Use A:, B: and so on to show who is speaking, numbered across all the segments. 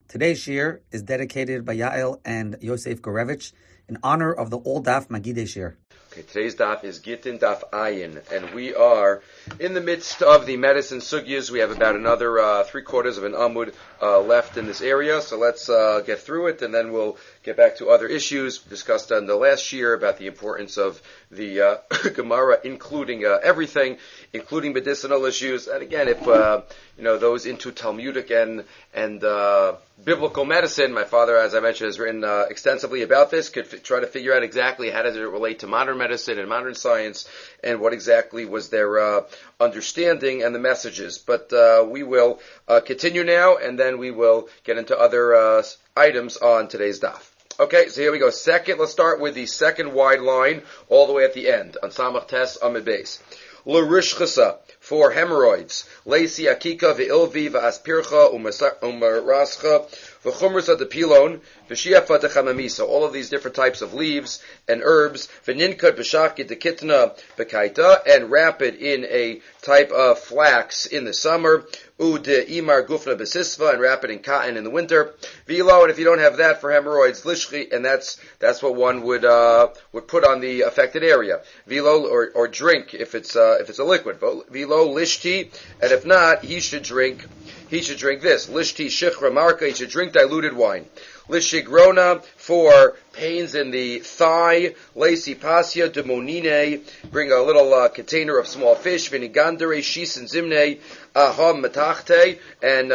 A: Today's shir is dedicated by Yael and Yosef Gorevich in honor of the Old Daf Magidei shir.
B: Okay, today's daf is Gittin Daf Ayin, and we are in the midst of the medicine sugyas. We have about another 3/4 of an amud left in this area, so let's get through it, and then we'll get back to other issues discussed on the last year about the importance of the Gemara, including everything, including medicinal issues. And again, if those into Talmudic and biblical medicine, my father, as I mentioned, has written extensively about this, could try to figure out exactly how does it relate to modern medicine and modern science, and what exactly was their understanding and the messages. But we will continue now, and then we will get into other items on today's daf. Okay, so here we go. Let's start with the second wide line all the way at the end on Samach Tes Amid Beis. L'rishchasa, for hemorrhoids, Leisi akika ve'ilvi ve'aspircha umarascha v'chumrasa depilon v'shiafa dechamamisa. All of these different types of leaves and herbs, v'ninkad v'shaki dekitna v'kaita, and wrap it in a type of flax in the summer, ude imar gufna besisva, and wrap it in cotton in the winter, v'ilo, and if you don't have that for hemorrhoids, lishchi, and that's what one would put on the affected area, v'ilo, or drink if it's a liquid, v'ilo lishti, and if not, he should drink this, lishti shichra marka, he should drink diluted wine. Lishigrona, for pains in the thigh. Lacey pasya demonine, bring a little container of small fish. Vinigandere shisen zimne aham matachte, and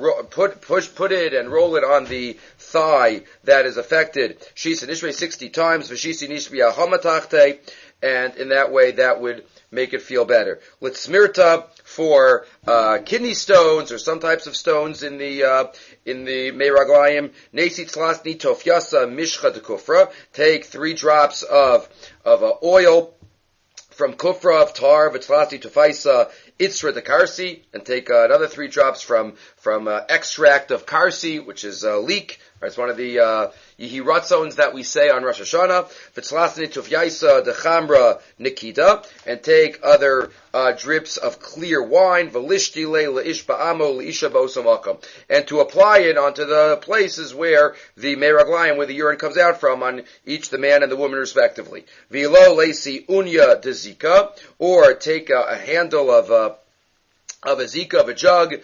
B: put it and roll it on the thigh that is affected. Shisen ishme 60 times. V'shisi nishbi aham matachte, and in that way that would make it feel better. Litzmirta, for kidney stones or some types of stones in the meiraglayim. Nesi tzlasni tofyasa mishcha de kufra. Take 3 drops of oil from kufra of tar, v'tzlasni tofaisa itzra de karsi, and take another 3 drops from extract of karsi, which is leek. It's one of the Yehi Ratzones that we say on Rosh Hashanah. V'tzlasni tufyaisa dechamra nikita, and take other drips of clear wine. V'lishti le leish ba'amo leisha ba'osamakam, and to apply it onto the places where the meraglayim, where the urine comes out from, on each the man and the woman respectively. V'lo leisi unya dezika, or take a handle of a zika, of a jug,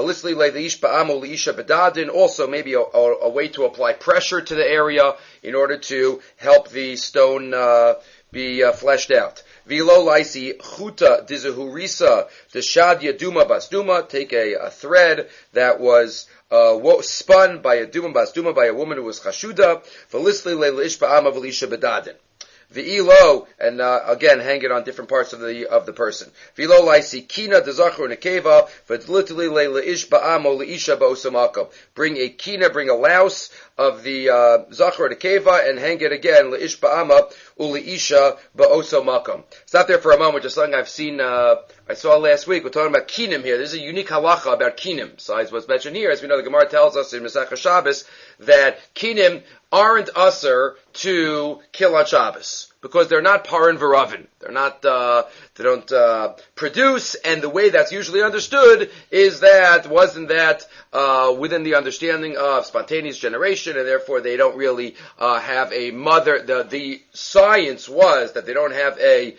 B: also maybe a way to apply pressure to the area in order to help the stone be fleshed out. Vilo laisi chuta dizahurisa deshadya duma basduma, take a thread that was spun by a duma basduma, by a woman who was chashuda, velisli leish ba'ama velisha bedadin. V'ilo, and again, hang it on different parts of the person. V'ilo laisi kina dezachor nekeva v'dlitli leish ba'amo leisha ba'osamaka. Bring a louse of the zachor nekeva and hang it again leish ba'ama uleisha ba'osamakam. Stop there for a moment. Just something I saw last week. We're talking about kinim here. There's a unique halacha about kinim. Besides what's mentioned here, as we know, the Gemara tells us in Masechah Shabbos that kinim aren't usher to kill on Shabbos, because they're not parin v'ravin. They're not, they don't produce, and the way that's usually understood is wasn't that within the understanding of spontaneous generation, and therefore they don't really have a mother. The science was that they don't have a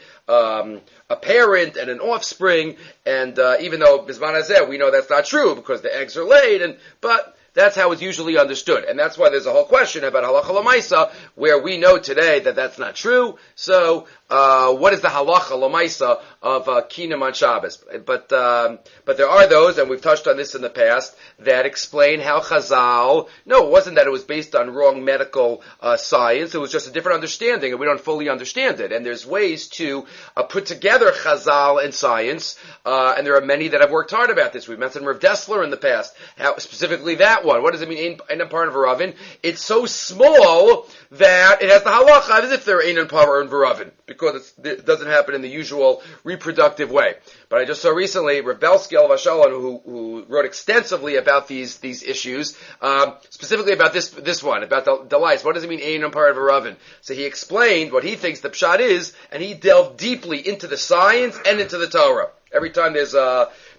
B: parent and an offspring, and even though Bisman Hazeh, we know that's not true because the eggs are laid, but that's how it's usually understood. And that's why there's a whole question about halacha l'maisa, where we know today that that's not true. So, what is the halacha l'maisa of kinim on Shabbos? But there are those, and we've touched on this in the past, that explain how Chazal, no, it wasn't that it was based on wrong medical science, it was just a different understanding, and we don't fully understand it. And there's ways to put together Chazal and science, and there are many that have worked hard about this. We've mentioned Rav Dessler in the past, how specifically that one. What does it mean, Ein Par and Varavin? It's so small that it has the halacha as if they're Ein Par and Varavin, because it doesn't happen in the usual reproductive way. But I just saw recently Rav Belsky Vashalon, who wrote extensively about these issues, specifically about this one, about the lice. What does it mean, Ein Par and Varavin? So he explained what he thinks the pshat is, and he delved deeply into the science and into the Torah. Every time there's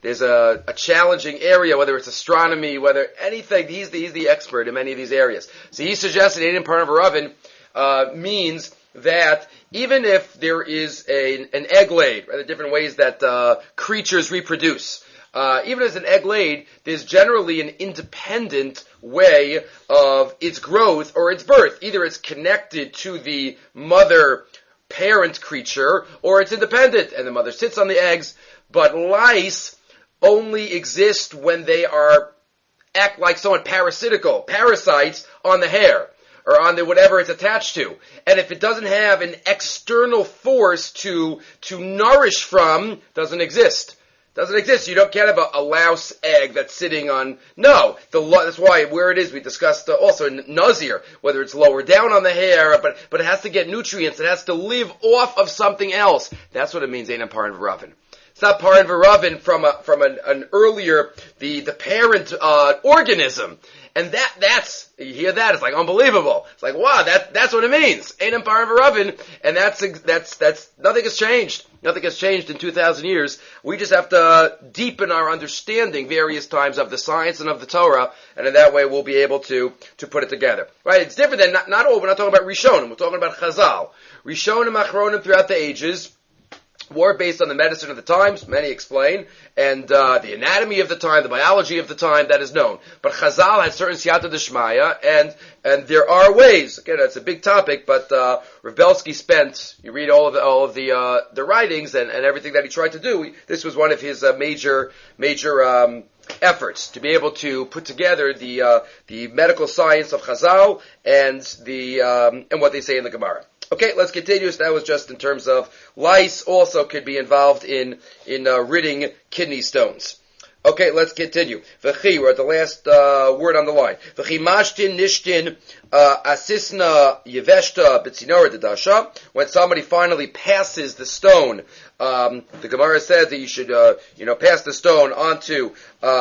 B: there's a challenging area, whether it's astronomy, whether anything, he's the expert in many of these areas. So he suggested Ein Parnava Ravin means that even if there is an egg laid, right, the different ways that creatures reproduce, even as an egg laid, there's generally an independent way of its growth or its birth. Either it's connected to the mother parent creature, or it's independent, and the mother sits on the eggs. But lice only exist when they act like somewhat parasitical, parasites on the hair, or on the whatever it's attached to. And if it doesn't have an external force to nourish from, doesn't exist. Doesn't exist. You can't have a louse egg that's sitting on. No, that's why where it is. We discussed also in Nazir, whether it's lower down on the hair, but it has to get nutrients. It has to live off of something else. That's what it means. Ein Paran V'Ravin. It's not Paran V'Ravin from an earlier the parent organism. And that's you hear that, it's like unbelievable. It's like, wow, that's what it means. Ein Paran V'Ravin, and that's nothing has changed. Nothing has changed in 2,000 years. We just have to deepen our understanding various times of the science and of the Torah, and in that way we'll be able to put it together. Right? It's different than not all. We're not talking about Rishonim. We're talking about Chazal. Rishonim, Achronim throughout the ages were based on the medicine of the times, many explain, and the anatomy of the time, the biology of the time, that is known. But Chazal had certain siyata d'shmaya, and there are ways. Again, that's a big topic, but Rav Belsky spent. You read all of the writings and everything that he tried to do. This was one of his major efforts to be able to put together the medical science of Chazal and what they say in the Gemara. Okay, let's continue. So that was just in terms of lice also could be involved in ridding kidney stones. Okay, let's continue. V'chi, we're at the last word on the line. V'chi mashtin nishtin asisna yeveshta b'tzinora dedasha. When somebody finally passes the stone, the Gemara says that you should pass the stone onto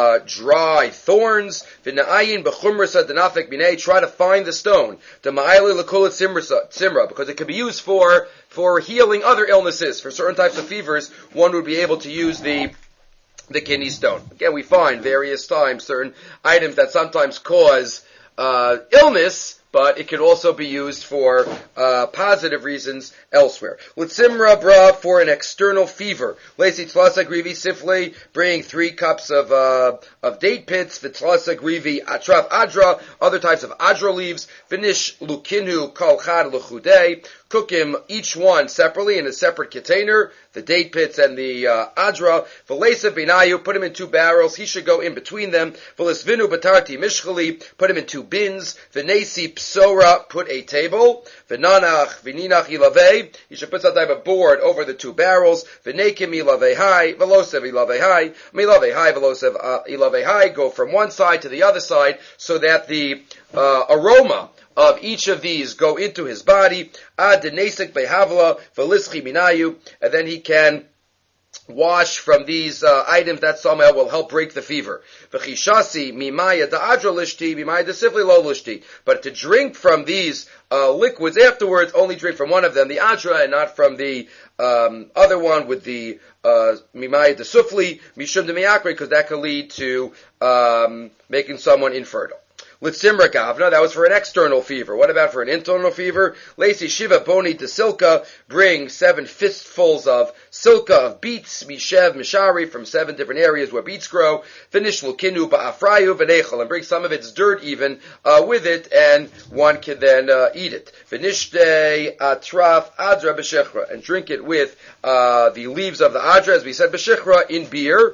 B: dry thorns. V'na'ayin b'chumrasa denafik binei. Try to find the stone. D'ma'ayli l'kulat simra, because it can be used for healing other illnesses. For certain types of fevers, one would be able to use the kidney stone. Again, we find various times certain items that sometimes cause illness, but it could also be used for positive reasons elsewhere. L'tzimra bra, for an external fever. Lesi tlasa grivi sifle, bring 3 cups of date pits. V'tlasa grivi atraf adra, other types of adra leaves. Finish lukinu kol chad l'chudei. Cook him each one separately in a separate container, the date pits and the adra. V'leisa binayu, put him in 2 barrels. He should go in between them. V'lesvinu batarti mishchali, put him in 2 bins. V'nesi psora, put a table. V'nanach v'ninach ilavei, you should put some type of board over the 2 barrels. V'nekim ilavei, v'losev ilavei, milavei, v'losev ilavei, go from one side to the other side so that the aroma of each of these go into his body. Ad denesik behavla v'lischi minayu, and then he can wash from these items that somehow will help break the fever. V'chishasi mimaya da'adra lishti, mimaya da'sifli lo lishti. But to drink from these liquids afterwards, only drink from one of them, the adra, and not from the other one with the mimaya da'sufli, mishum demiyakre, because that could lead to making someone infertile. L'tzimra gavna, that was for an external fever. What about for an internal fever? Lacey shiva boni de silka, bring 7 fistfuls of silka, of beets, mishev, mishari, from 7 different areas where beets grow. Finish l'kinu ba'afrayu v'nechel, and bring some of its dirt even with it, and one can then eat it. Finish de atraf adra b'shechra, and drink it with the leaves of the adra, as we said, b'shechra, in beer.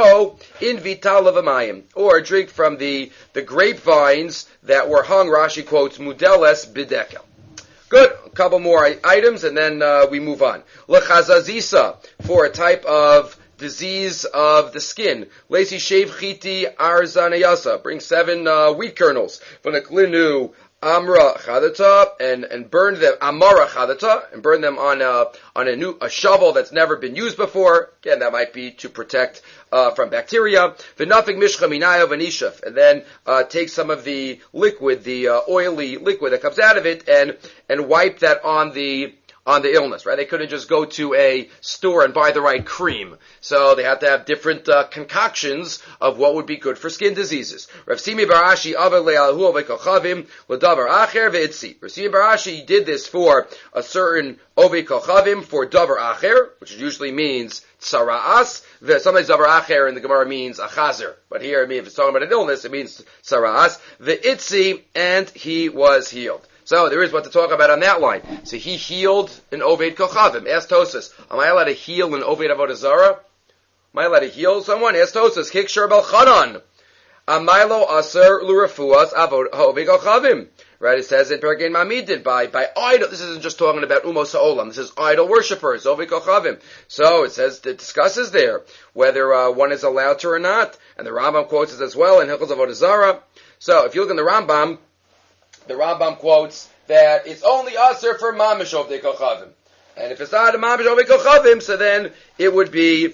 B: In vital levamayim, or drink from the grapevines that were hung, Rashi quotes, mudeles bidekel. Good, a couple more items, and then we move on. Lechazazisa, for a type of disease of the skin. Lesi shev chiti arzanayasa, bring 7 wheat kernels. V'neklinu amra chadata, and burn them amara chadata, and burn them on a shovel that's never been used before. Again, that might be to protect from bacteria. V'nafik mishcha minayo v'nishaf, and then take some of the liquid, the oily liquid that comes out of it, and wipe that on the on the illness, right? They couldn't just go to a store and buy the right cream. So they had to have different concoctions of what would be good for skin diseases. Rav Simi Barashi Rav Simi Barashi did this for a certain Ovei Kochavim for Davar Acher, which usually means Tsara'as. Sometimes Davar Acher in the Gemara means a Chazer. But here, if it's talking about an illness, it means Tsara'as. The Itzi, and he was healed. So there is what to talk about on that line. So he healed an Oved Kochavim. Ask Tosas, am I allowed to heal an Oved Avodah Zarah? Am I allowed to heal someone? Ask Tosas, Kik Shur Bel Chanan. Amaylo Aser Lurafuas Oved Kochavim. Right, it says in Pergin Mamidin, by idol, this isn't just talking about Umos Ha'olam, this is idol worshippers, Oved Kochavim. So it says, it discusses there whether one is allowed to or not. And the Rambam quotes it as well in Hilchos Avodah Zarah. So if you look in the Rambam quotes that it's only aser for mamish ovdei kochavim, and if it's not a mamish ovdei kochavim, so then it would be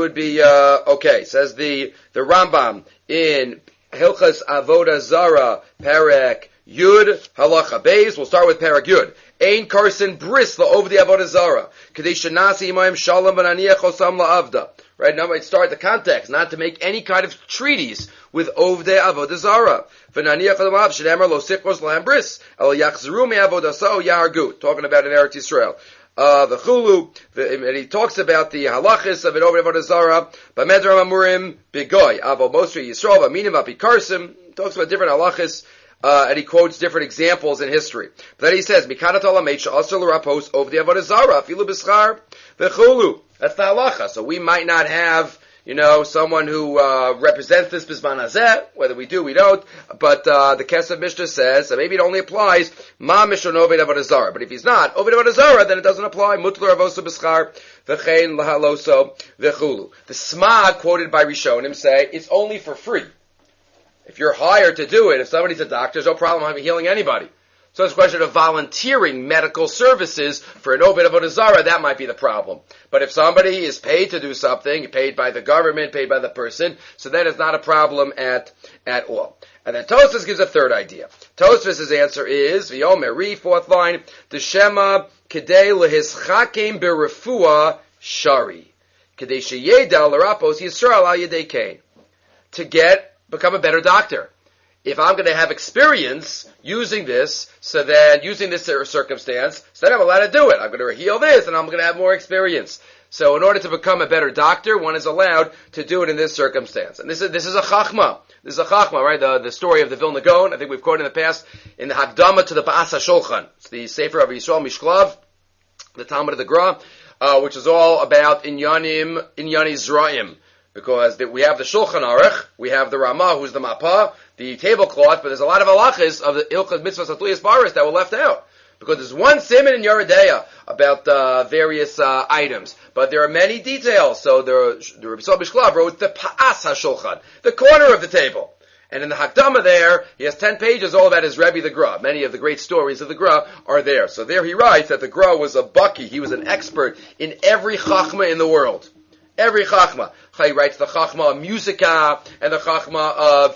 B: okay. Says the Rambam in Hilchas Avodah Zarah Perek Yud Halacha Beis. We'll start with Perek Yud. Ein karsin bris la'ovdei Avodah Zarah kadei shenasi imayim shalom v'naniach osam la'avda. Right, now we start the context, not to make any kind of treaties with Ovdei Avodah Zarah. V'naniach l'mav shenemer lo sikros lambris el yachzeru me'avodah so yargu. Talking about in Eretz Yisrael. The Chulu, and he talks about the halachis of an Ovdei Avodah Zarah. B'medram amurim bigoy avo mosri Yisrael v'minim apikarsim. Talks about different halachis. And he quotes different examples in history. But then he says, Mikanat olameit she'asar l'rapos Ovdei Avodah Zarah afilu b'schar v'chulu. That's the halacha. So we might not have, someone who represents this bisman hazeh. Whether we do, we don't. But the Kesef Mishnah says that maybe it only applies ma mishon Oved Avodah Zarah. But if he's not Oved Avodah Zarah, then it doesn't apply. Mutler avoso b'schar v'chein lahaloso v'chulu. The Smag quoted by Rishonim say it's only for free. If you're hired to do it, if somebody's a doctor, there's no problem with healing anybody. So it's a question of volunteering medical services for an Oved Avodah Zarah, that might be the problem. But if somebody is paid to do something, paid by the government, paid by the person, so then it's not a problem at all. And then Tosfos gives a third idea. Tosfos' answer is, V'yomer, fourth line, D'shema kedei lehischakim berefua shari. Kedei sheyeda l'rapos Yisrael al yedei kain. To become a better doctor. If I'm going to have experience using this circumstance, so then I'm allowed to do it. I'm going to heal this, and I'm going to have more experience. So in order to become a better doctor, one is allowed to do it in this circumstance. And this is a chachma. This is a chachma, right? The story of the Vilna Gaon, I think we've quoted in the past, in the Hakdama to the Ba'as HaShulchan. It's the Sefer of Yisrael Mishklav, the Talmud of the Gra, which is all about Inyani Zra'im. Because we have the Shulchan Aruch, we have the Ramah, who's the Mapah, the tablecloth, but there's a lot of halachas of the Ilchas Mitzvahs Atliyas Baris that were left out. Because there's one siman in Yeridea about various items, but there are many details. So the Rebbe Yisrael Mishklav wrote the Pa'as HaShulchan, the corner of the table. And in the Hakdama there, he has 10 pages all about his Rebbe the Gra. Many of the great stories of the Gra are there. So there he writes that the Gra was a baki, he was an expert in every chachma in the world. Every chachma. He writes the chachma of musica and the chachma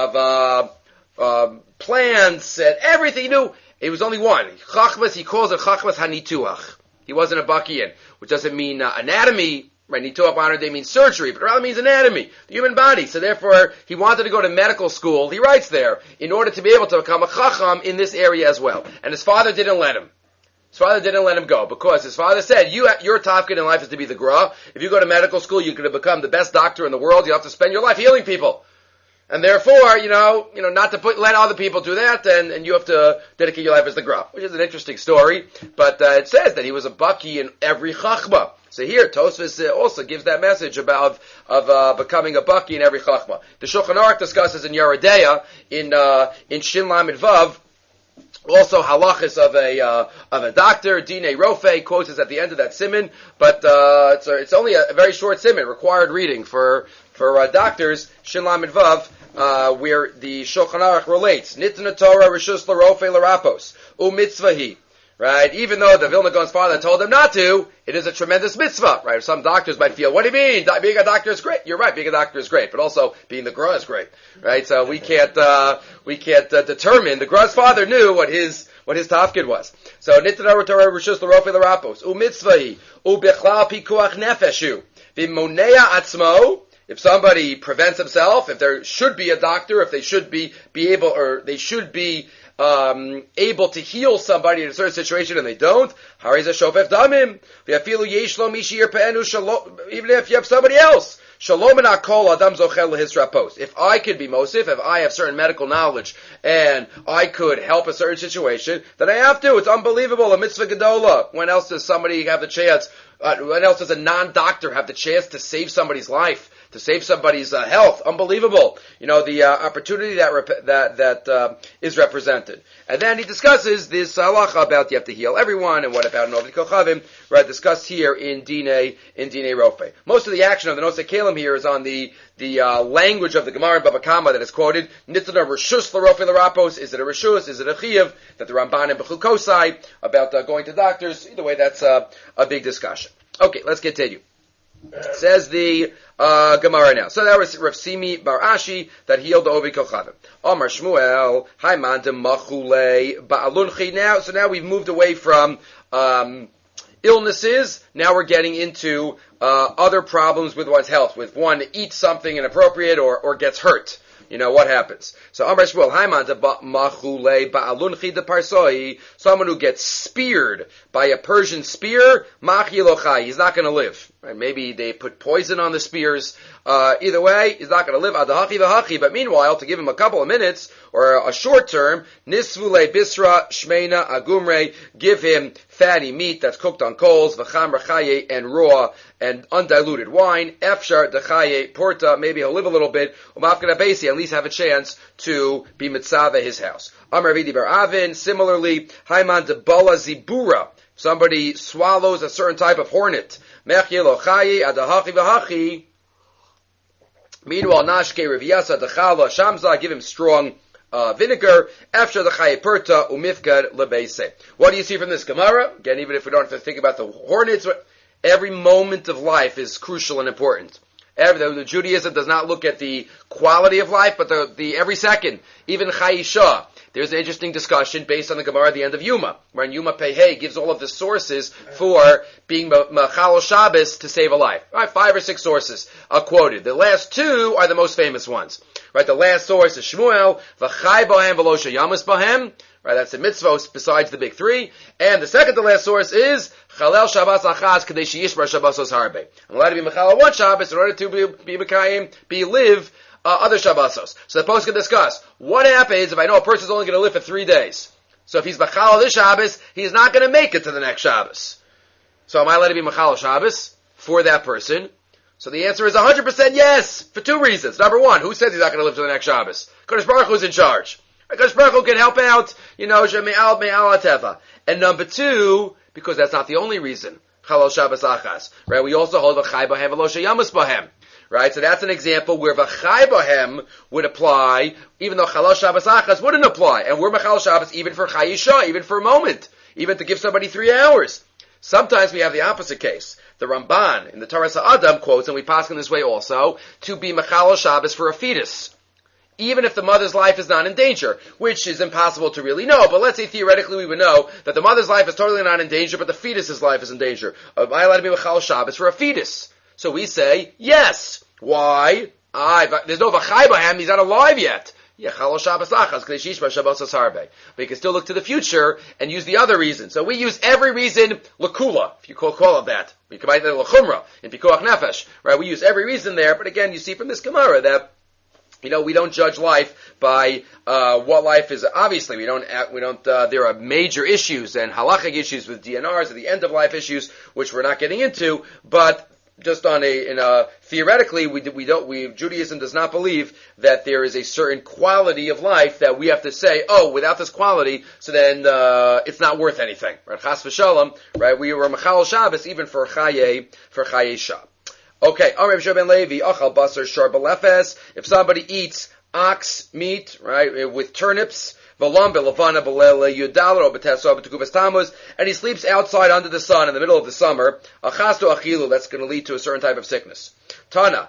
B: of plants and everything he knew. It was only one. Chachmas, he calls it chachmas hanituach. He wasn't a bakian, which doesn't mean anatomy. Right, nituach modern day means surgery, but it rather means anatomy, the human body. So therefore, he wanted to go to medical school. He writes there in order to be able to become a chacham in this area as well. And his father didn't let him. His father didn't let him go because his father said, your tafkid in life is to be the gra. If you go to medical school, you're going to become the best doctor in the world. You have to spend your life healing people. And therefore, not to let other people do that, and you have to dedicate your life as the gra, which is an interesting story. But it says that he was a baki in every chachma. So here, Tosfos also gives that message of becoming a baki in every chachma. The Shulchan Aruch discusses in Yeridea, in Shin Lamed Vav, also halachis of a doctor. Dinei Rofe quotes us at the end of that siman, but it's only a very short siman, required reading for doctors. Shin Lamed Vav, where the Shulchan Aruch relates Nitna Torah Rishus LaRofe LaRapos Umitzvahi right? Even though the Vilna Gaon's father told him not to, it is a tremendous mitzvah, right? Some doctors might feel, what do you mean? Being a doctor is great. You're right, being a doctor is great, but also being the Gra is great, right? So we can't determine. The Gra's father knew what his tafkid was. So nitna Torah rishus l'rofi l'rapos umitzvahi ubechlal pikuach nefeshu v'monea atzmo. If somebody prevents himself, if there should be a doctor, if they should be able to heal somebody in a certain situation and they don't, even if you have somebody else. If I could be Mosif, if I have certain medical knowledge and I could help a certain situation, then I have to. It's unbelievable. A mitzvah gedola. When else does somebody have the chance? When else does a non-doctor have the chance to save somebody's life? To save somebody's health? Unbelievable. The opportunity that is represented. And then he discusses this halacha about you have to heal everyone, and what about Novi Kochavim, right, discussed here in Dinei Rofe. Most of the action of the Nosei Kalim here is on the language of the Gemara in Baba Kama that is quoted. Nitzana Rishus l'Rofe l'Rapos. Is it a Rishus? Is it a Chiyav? That the Ramban and Bechul Kosai about going to doctors. Either way, that's a big discussion. Okay, let's continue. Says the Gemara now. So that was Rav Simi Bar Ashi that healed the Ovi Kochavim. Omar Shmuel, Haiman de Machule Ba'alunchi. Now we've moved away from illnesses. Now we're getting into other problems with one's health. With one eats something inappropriate or gets hurt. What happens? So Amar Shmuel, Haiman de Machule Ba'alunchi de Parsoi. Someone who gets speared by a Persian spear, Machi Lochai. He's not going to live. Right? Maybe they put poison on the spears. Either way, he's not going to live. Adahachi v'hachi. But meanwhile, to give him a couple of minutes or a short term, Nisvule Bisra Shmeina Agumre. Give him fatty meat that's cooked on coals, v'cham rachaye, and raw and undiluted wine. Efshar dechaye porta. Maybe he'll live a little bit. Umafkana Basi, at least have a chance to be mitzvah his house. Amar Vidi Bar Avin. Similarly, Haiman de Bala Zibura. Somebody swallows a certain type of hornet. Mechiel ochayi adahachi v'hachi. Meanwhile, nashke reviyasa dechala shamza. Give him strong vinegar. After the chayi perta umifkad lebeise. What do you see from this Gemara? Again, even if we don't have to think about the hornets, every moment of life is crucial and important. The Judaism does not look at the quality of life, but the every second. Even Chayisha. There's an interesting discussion based on the Gemara at the end of Yuma, where Yuma Pehei gives all of the sources for being Machal Shabbos to save a life. Right, 5 or 6 sources are quoted. The last 2 are the most famous ones. Right, the last source is Shmuel, V'chai bohem v'lo sheyamus bohem. Right, that's the mitzvos besides the big 3. And the second to last source is Chalel Shabbos Achaz Kadei Sheyishbar Shabbosos Harbe. I'm allowed to be Machal one Shabbos in order to live other Shabbosos. So the post can discuss what happens if I know a person's only going to live for 3 days. So if he's Machal this Shabbos, he's not going to make it to the next Shabbos. So am I allowed to be Machal Shabbos for that person? So the answer is 100% yes, for 2 reasons. Number 1, who says he's not going to live to the next Shabbos? Kodesh Baruch Hu's in charge. Kodesh Baruch Hu can help out, Sheme'al Me'al Ateva. And number 2, because that's not the only reason, Chalal Shabbos Achas. Right? We also hold V'chai Bohem V'lo Sheyamus Bohem. Right? So that's an example where V'chai Bohem would apply, even though Chalal Shabbos Achas wouldn't apply. And we're Machal Shabbos even for Chayisha, even for a moment. Even to give somebody 3 hours. Sometimes we have the opposite case. The Ramban in the Torah Sa'adam quotes, and we pass in this way also, to be Machal Shabbos for a fetus. Even if the mother's life is not in danger, which is impossible to really know. But let's say theoretically we would know that the mother's life is totally not in danger, but the fetus's life is in danger. Am I allowed to be Machal Shabbos for a fetus? So we say, yes. Why? There's no V'chai Bohem, he's not alive yet. Yeah, Chalal Shabbos Achas, Kadei Sheyishbar Shabbosos Harbe. But you can still look to the future and use the other reason. So we use every reason L'kula, if you call it that. We combine that with L'chumra, in Pikuach Nefesh. Right? We use every reason there, but again, you see from this Gemara that we don't judge life by what life is. Obviously, we don't. There are major issues and halachic issues with DNRs at the end of life issues, which we're not getting into. But just on theoretically, Judaism does not believe that there is a certain quality of life that we have to say, oh, without this quality, so then it's not worth anything. Right? Chas v'shalom. Right? We were Machal Shabbos even for Chaye Shah. Okay, Amr Ben Levi, Achal Basar Shar Belefes. If somebody eats ox meat, right, with turnips, and he sleeps outside under the sun in the middle of the summer, that's going to lead to a certain type of sickness. Tana,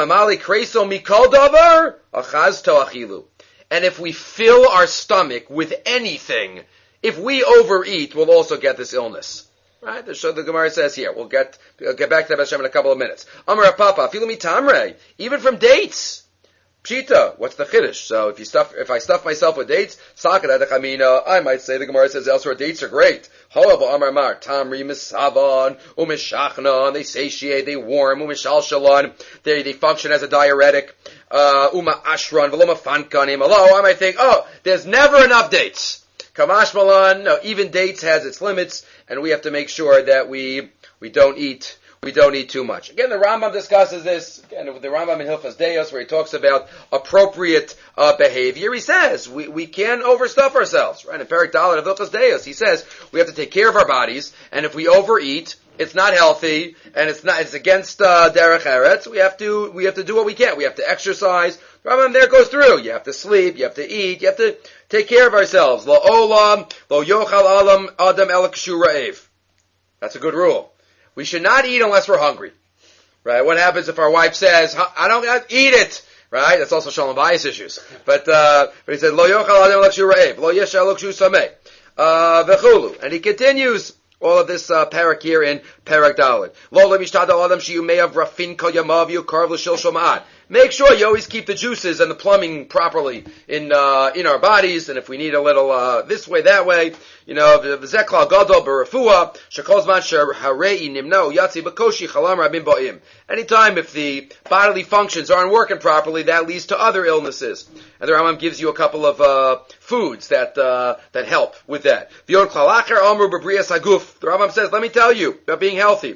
B: and if we fill our stomach with anything, if we overeat, we'll also get this illness. Right? The Gemara says here. We'll get back to that Hashem in a couple of minutes. Amar Papa, filumi tamre, even from dates. Pshita, what's the chiddush? So if I stuff myself with dates, I might say the Gemara says elsewhere dates are great. However, Amar Mar, tamri misavan, umishachnan, they satiate, they warm, umishalshalan, they function as a diuretic, uma ashran, veloma fankanim. Hello, I might think, there's never enough dates. Kamash Malan, no, even dates has its limits, and we have to make sure that we don't eat too much. Again, the Rambam discusses this, again, with the Rambam in Hilchos Deos, where he talks about appropriate behavior. He says we can overstuff ourselves, right? In Perek Dalet of Hilchos Deos, he says we have to take care of our bodies, and if we overeat, it's not healthy, and it's against derech eretz. We have to do what we can. We have to exercise. The Rambam there goes through. You have to sleep. You have to eat. You have to take care of ourselves. Lo olam, lo yochal alam adam el kshu ra'ev. That's a good rule. We should not eat unless we're hungry. Right? What happens if our wife says, I don't eat it? Right? That's also shalom bayis issues. But he said, lo yochal adam el kshu ra'ev, lo yeshal el kshu sameh. V'chulu. And he continues all of this parak here in Parak Dalet. Lo lemishtadal adam shiyu me'av rafin kol yamav yukarv l'shil shoma'at. Make sure you always keep the juices and the plumbing properly in our bodies, and if we need a little this way, that way, v'zeklal gadol berafua shekol zman sheharei nimnao yatsi b'koshi chalam rabim ba'im. Anytime if the bodily functions aren't working properly, that leads to other illnesses. And the Rambam gives you a couple of foods that help with that. The Rambam says, let me tell you about being healthy.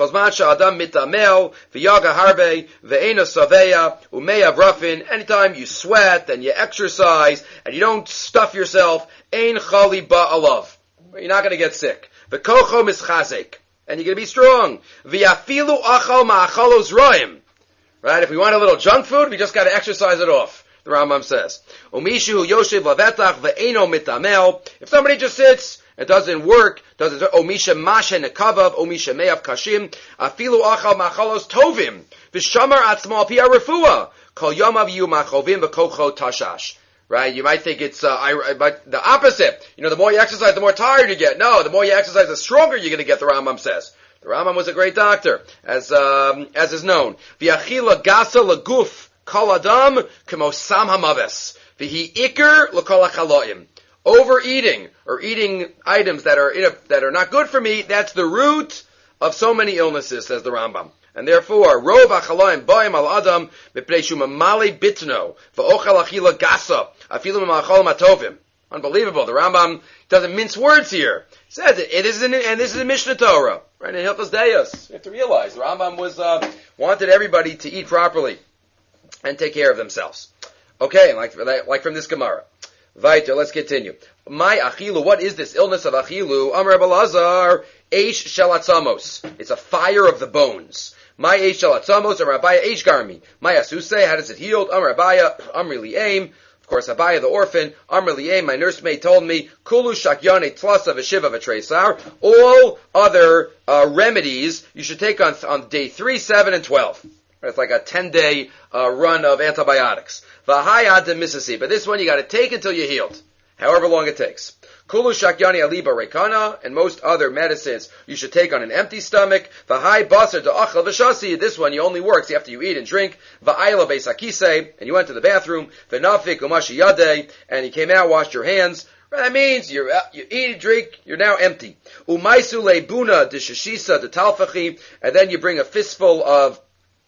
B: Anytime you sweat and you exercise and you don't stuff yourself, ein chali ba'alav. You're not going to get sick. V'kocho mischazek. And you're going to be strong. V'yafilu achal ma'achalos roim. Right? If we want a little junk food, we just got to exercise it off. The Rambam says, "Umishu yoshev lavetach ve'eno mitamel." If somebody just sits, it doesn't work. Omisha mashe nekavav, omisha me'av kashim, afilu achal machalos tovim, v'shamar atzmal pia refua, kol yomav yu machovim v'kocho tashash. Right? You might think it's but the opposite. The more you exercise, the more tired you get. No, the more you exercise, the stronger you're going to get. The Rambam says. The Rambam was a great doctor, as is known. V'achila gasa laguf. Kol adam kemo sam hamaves v'hi iker l'kol hachaloim. Overeating or eating items that are not good for me, that's the root of so many illnesses, says the Rambam. And therefore, rov hachaloim ba'im al adam mipnei shu mamali bitno v'ochal achila gasa afilu ma'achol matovim. Unbelievable. The Rambam doesn't mince words here. He says it is and this is a Mishnah Torah, right? In Hilchos Deos. You have to realize the Rambam wanted everybody to eat properly and take care of themselves. Okay, like from this Gemara. Vaiter, let's continue. My achilu, what is this illness of achilu? Amar Rabbi Lazar, eish shelatzamos. It's a fire of the bones. My eish shelatzamos, Amar Abaya, eish garmi. My asuse, how does it heal? Amar Abaya, Amri li'aim. Of course, Abaya the orphan, Amri li'aim, my nursemaid told me, kulu shakyane tlasa v'shiva v'treisar. All other remedies you should take on day 3, 7, and 12. It's like a 10-day run of antibiotics. V'hayad misasi. But this one you got to take until you're healed, however long it takes. Kulu shakyani aliba rekana, and most other medicines you should take on an empty stomach. V'hay basar da'achal v'shasi. This one you only works after you eat and drink. V'ayla beisakise, and you went to the bathroom. V'nafik umashi yadei, and you came out, washed your hands. That means you eat, drink, you're now empty. Umaisu lebuna d'shishisa d'talfachi, and then you bring a fistful of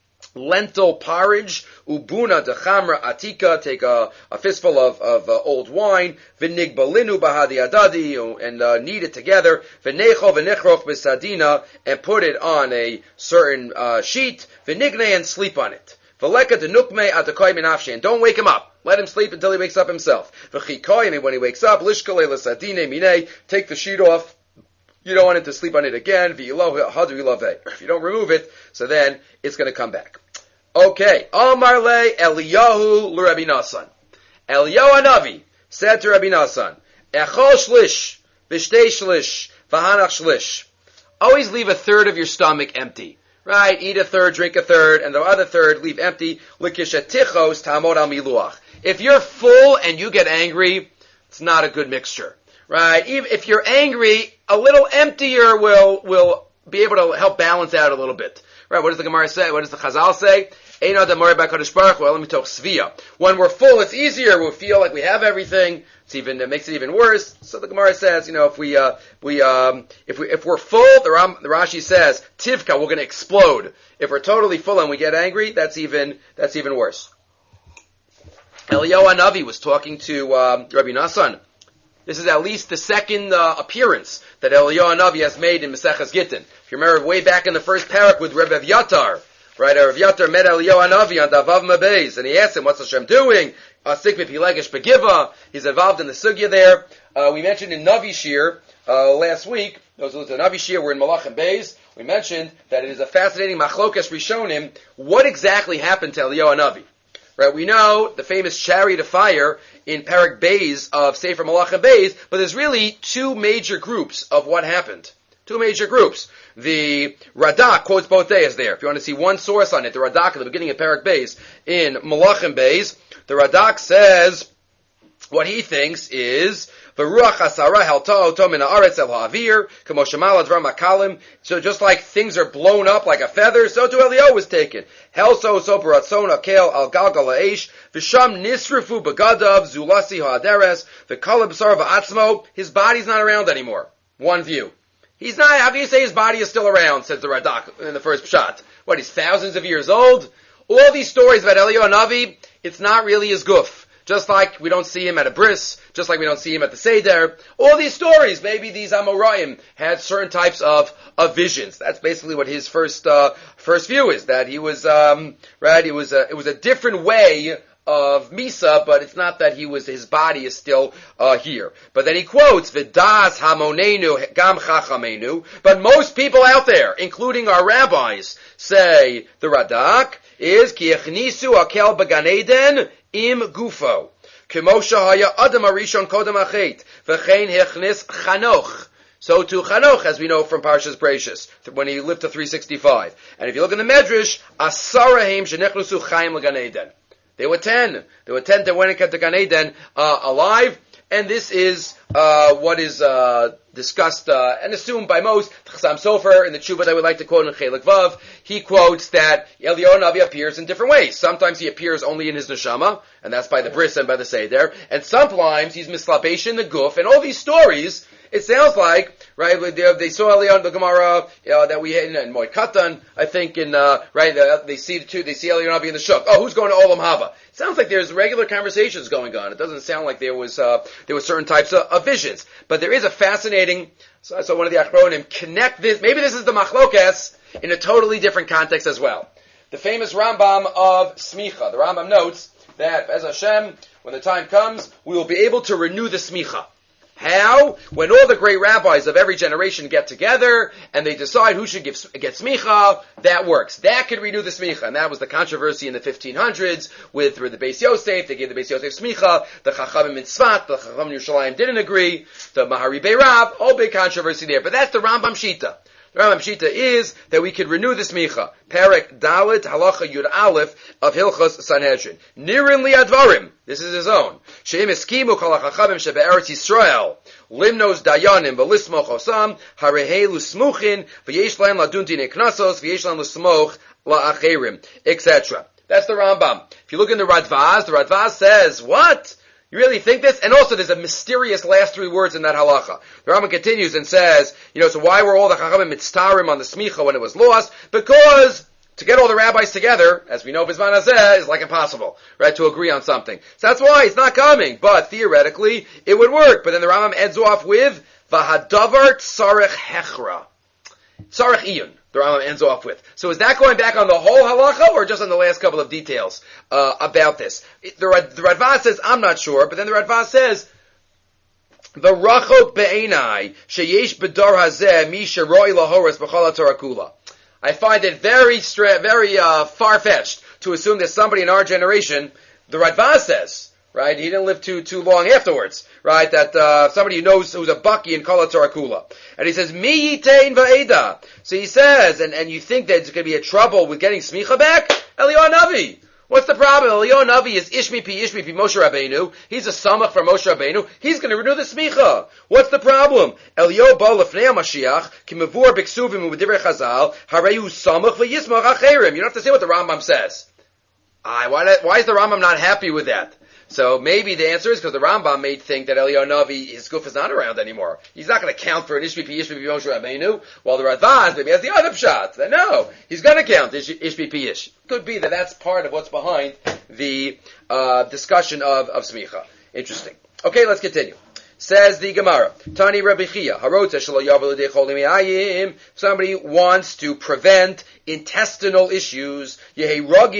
B: lentil porridge, ubuna de chamra atika, take a fistful of old wine, v'nigbalinu bahadi adadi, and knead it together, v'necho v'nechroch b'sadina, and put it on a certain sheet, v'nigne, and sleep on it. V'leka denukme atakoy minafshi, and don't wake him up. Let him sleep until he wakes up himself. V'chikoy, and when he wakes up, lishkale l'sadine mine, take the sheet off. You don't want it to sleep on it again. If you don't remove it, so then it's going to come back. Okay. Amar le Eliyahu l'Rabbi Nassan. Eliyahu Hanavi said to Rabbi Nassan, Echol shlish, v'shtei shlish, v'hanach shlish. Always leave a third of your stomach empty. Right? Eat a third, drink a third, and the other third leave empty. L'kishatichos tamod al miluach. If you're full and you get angry, it's not a good mixture. Right? Even if you're angry, a little emptier will be able to help balance out a little bit. Right? What does the Gemara say? What does the Chazal say? When we're full, it's easier. We feel like we have everything. It makes it even worse. So the Gemara says, if we're full, the Rashi says, Tivka, we're going to explode. If we're totally full and we get angry, that's even worse. Eliyahu Hanavi was talking to Rabbi Nassan. This is at least the second appearance that Eliyahu Hanavi has made in Maseches Gittin. If you remember way back in the first parak with Rebbe Evyatar, right? Rav Yatar met Eliyahu Hanavi on Davav Mabeis, and he asked him, "What's Hashem doing?" He's involved in the sugya there. We mentioned in Navi Shir last week. Those who listen to Navi Shir were in Malachim Beis. We mentioned that it is a fascinating machlokas rishonim. What exactly happened to Eliyahu Hanavi? Right? We know the famous chariot of fire in Parak Beis of Sefer Malachim Beis, but there's really two major groups of what happened. Two major groups. The Radak quotes both days there. If you want to see one source on it, the Radak at the beginning of Parak Beis in Malachim Beis, the Radak says what he thinks is V'ruach hasara helta oto min haaretz el ha'avir k'mo shemal advar makalim. So just like things are blown up like a feather, so too Eliyahu was taken. Helso so baratzon akel al galgal ha'esh v'sham nisrifu begadav zulasi ha'aderes v'kalab sar v'atzmo. His body's not around anymore. One view. He's not, how can you say his body is still around, says the Radak in the first shot. What, he's thousands of years old? All these stories about Eliyahu Hanavi, it's not really his guf. Just like we don't see him at a bris, just like we don't see him at the Seder. All these stories, maybe these Amoraim had certain types of visions. That's basically what his first view is, that he was, right, it was a different way of Misa, but it's not that his body is still here. But then he quotes, V'das hamonenu gam chachamenu, but most people out there, including our rabbis, say, the Radak, is, Ki echnisu akel b'gan Eden im gufo. K'moshe haya adam arishon kodem achet, v'chein hechnis chanoch. So to Chanoch, as we know from Parshas Bereishis, when he lived to 365. And if you look in the Medrash, Asarahem shenechnusu chayim l'gan Eden. There were 10. There were 10 that went into Gan Eden alive, and this is what is discussed and assumed by most. Chassam Sofer in the Tshuva that I would like to quote in Chelik Vav, he quotes that Eliyahu Hanavi appears in different ways. Sometimes he appears only in his neshama, and that's by the bris and by the seder, and sometimes he's mislabesh in the guf, and all these stories. It sounds like, right, they saw Eliyahu, the Gemara, that we had in Moed Katan, I think, they see Eliyahu Hanavi in the Shuk. Oh, who's going to Olam Haba? It sounds like there's regular conversations going on. It doesn't sound like there were certain types of visions. But there is a fascinating, so one of the Achronim connect this, maybe this is the Machlokas in a totally different context as well. The famous Rambam of Smicha. The Rambam notes that, as Hashem, when the time comes, we will be able to renew the Smicha. How? When all the great rabbis of every generation get together and they decide who should get smicha, that works. That could renew the smicha. And that was the controversy in the 1500s with the Beis Yosef. They gave the Beis Yosef smicha. The Chachamim in Tzfat, the Chachamim in Yerushalayim didn't agree. The Mahari Beirav, all big controversy there. But that's the Rambam Shita. The Rambam Shita is that we could renew the smicha. Perek Dalet Halacha Yud Aleph of Hilchos Sanhedrin. Nirin Liadvarim. This is his own. She'im eskimu kol hachachavim shebe'eretz Yisrael. Limnos dayanim v'lismoch osam. Harehelu smuchin. V'yesh lahem ladun dinei knasos. V'yesh lahem l'smoch la'acherim. Etc. That's the Rambam. If you look in the Radvaz says, what? You really think this? And also there's a mysterious last three words in that halacha. The Rambam continues and says, so why were all the chachamim mitztarim on the smicha when it was lost? Because to get all the rabbis together, as we know Bizman Hazeh, is like impossible, right, to agree on something. So that's why it's not coming. But theoretically, it would work. But then the Rambam ends off with, V'hadavar tzarech hechra. Tzarech iyun. The Rambam ends off with. So is that going back on the whole halacha or just on the last couple of details about this? The Radvaz says, I'm not sure, but then the Radvaz says, V'rachok be'enai sheyesh b'dar hazeh mi sheroi lahoras b'chol haTorah kula. I find it very far-fetched to assume there's somebody in our generation, the Radvaz says, right? He didn't live too long afterwards, right? That somebody who knows who's a baki in Kala Torakula. And he says, Mi yitain va'eda. So he says, and you think that there's going to be a trouble with getting smicha back? Eliyahu Navi. What's the problem? Eliyahu Navi is Ishmi Moshe Rabbeinu. He's a samach for Moshe Rabbeinu. He's going to renew the smicha. What's the problem? Eliyahu ba lefnei Mashiach ki mevur b'ksuvim u'b'divrei Chazal harehu samach v'yismach acherim. You don't have to say what the Rambam says. Why is the Rambam not happy with that? So maybe the answer is because the Rambam may think that Eliyahu Navi, his goof is not around anymore. He's not going to count for an Ishbi Moshe Rabbeinu, while the Radvaz maybe has the other pshat. Then no, he's going to count Ishbi Ish. Could be that that's part of what's behind the discussion of Smicha. Interesting. Okay, let's continue. Says the Gemara, Tani Rabbi Chia, if somebody wants to prevent intestinal issues, he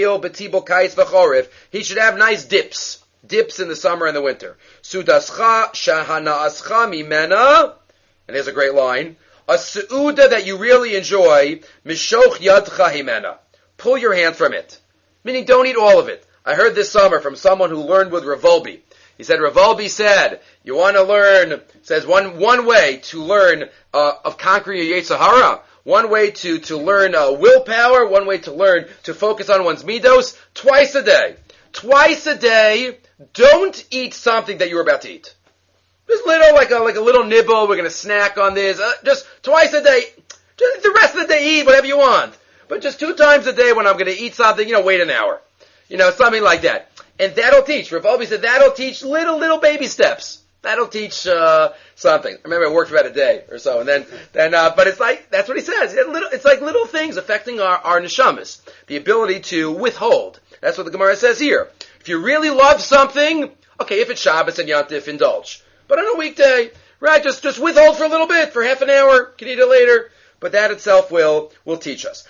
B: should have nice dips in the summer and the winter. Sudascha shahanaascha mimena, and here's a great line, a seuda that you really enjoy, mishoch yadcha himena, pull your hand from it. Meaning don't eat all of it. I heard this summer from someone who learned with Rav Wolbe. He said, Rav Wolbe said, you want to learn, says one way to learn of conquering your Yetzer Hara, one way to learn willpower, one way to learn to focus on one's midos, twice a day. Twice a day, don't eat something that you're about to eat. Just little, like a little nibble, we're going to snack on this, just twice a day. Just the rest of the day, eat whatever you want. But just 2 times a day when I'm going to eat something, wait an hour. Something like that. And that'll teach. Rav Wolbe said that'll teach little baby steps. That'll teach something. I remember I worked for about a day or so, and then but it's like that's what he says. It's like little things affecting our neshamas, the ability to withhold. That's what the Gemara says here. If you really love something, okay, if it's Shabbos and Yantif, indulge. But on a weekday, right, just withhold for a little bit, for half an hour. Can eat it later. But that itself will teach us.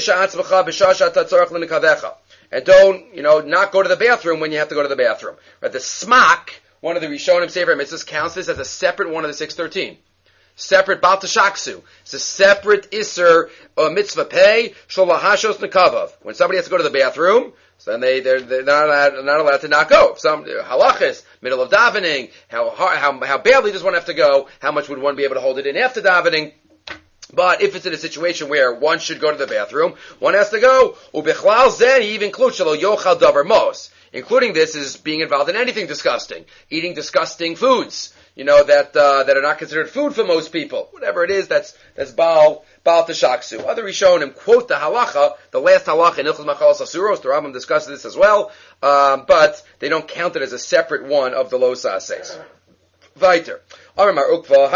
B: And don't, not go to the bathroom when you have to go to the bathroom. Right? The smak, one of the Rishonim Sefer Mitzvahs, counts this as a separate one of the 613. Separate Baal Tashaksu. It's a separate Isser Mitzvah Pei Sholahashos Nekavav. When somebody has to go to the bathroom, so then they're not allowed to not go. Some halachas, middle of davening, how badly does one have to go? How much would one be able to hold it in after davening? But if it's in a situation where one should go to the bathroom, one has to go. Ubichlal zen, he even includes shelo yochal davar mos. Including this is being involved in anything disgusting, eating disgusting foods, that are not considered food for most people. Whatever it is, that's Baal Tashaksu. Other Rishonim quote the halacha, the last halacha in Ilchos Machalos Asuros. The Rambam discusses this as well, but they don't count it as a separate one of the Lo Sases. Weiter. Anyone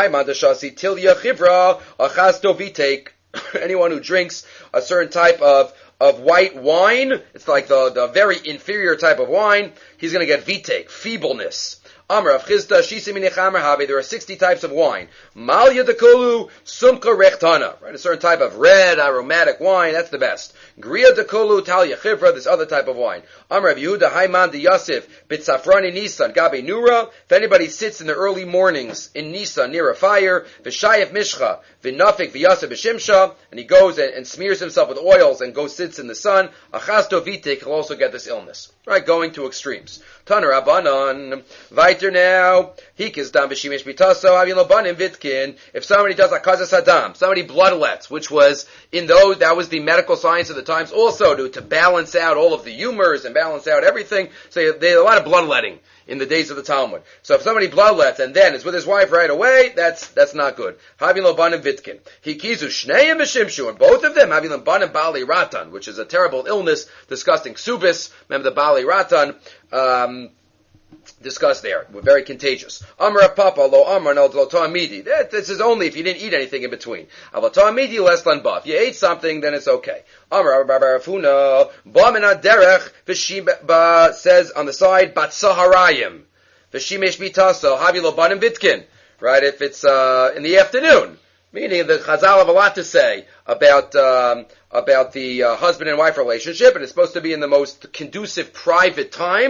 B: who drinks a certain type of white wine, it's like the very inferior type of wine, he's going to get vitek, feebleness. There are 60 types of wine. Malya dekolu sumka rechtana. Right, a certain type of red, aromatic wine, that's the best. Griya dekolu talya chivra, this other type of wine. Amar Rav Yehuda Haiman de Yosef bitzafrani Nisan gabe nura. If anybody sits in the early mornings in Nisan near a fire, v'shayef mishcha v'nafik v'yasef b'shimsha, and he goes and smears himself with oils and goes sits in the sun, achasto vitek, he'll also get this illness. Right, going to extremes. Taner Abanan. Weiter now. Hikis dam b'shimish bitaso avin lobanim vitkin. If somebody does akazas hadam, somebody bloodlets, which was that was the medical science of the times also to balance out all of the humors and balance out everything. So they had a lot of bloodletting in the days of the Talmud. So if somebody bloodlets and then is with his wife right away, that's not good. Havin lobanim vitkin. Hikizu shneim b'shimshu, and both of them havin lobanim bali ratan, which is a terrible illness, disgusting subis. Remember the bali ratan. Discussed there. Very contagious. Amar Papa lo Amar no lo Ta'amidi. This is only if you didn't eat anything in between. Ava Ta'amidi less than buff. You ate something, then it's okay. Amar Barafuna Bamina Derech V'Shiba says on the side Batsaharayim V'Shimesh Bitaso Havi lo Banim Vitkin. Right, if it's in the afternoon. Meaning the Chazal have a lot to say about the husband and wife relationship, and it's supposed to be in the most conducive private time.